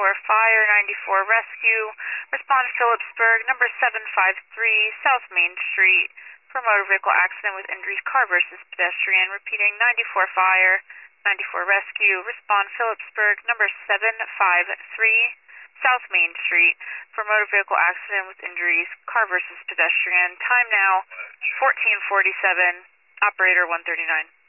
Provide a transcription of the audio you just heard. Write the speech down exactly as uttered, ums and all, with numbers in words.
ninety-four Fire, ninety-four Rescue. Respond Phillipsburg, number seven five three, South Main Street, for motor vehicle accident with injuries, car versus pedestrian. Repeating, ninety-four Fire, ninety-four Rescue. Respond Phillipsburg, number seven five three, South Main Street, for motor vehicle accident with injuries, car versus pedestrian. Time now, fourteen forty-seven, operator one thirty-nine.